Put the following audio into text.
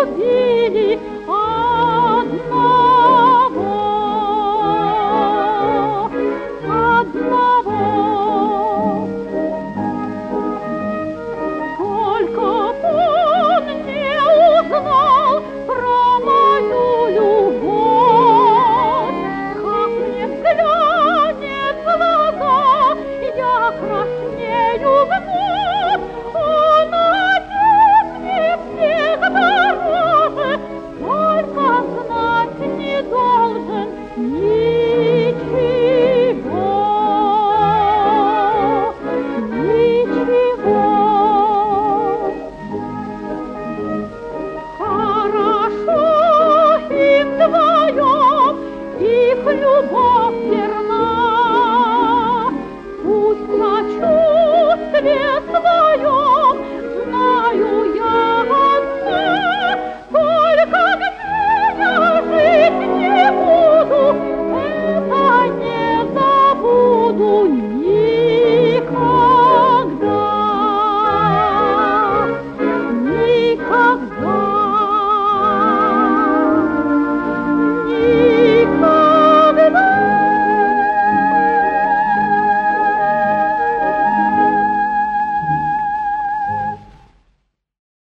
любили одного. Только он не узнал про мою любовь, как мне взглянет в глаза, я краснею вновь. Он один мне всех дороже, только знать не должен ничего. Хорошо им вдвоем, их любовь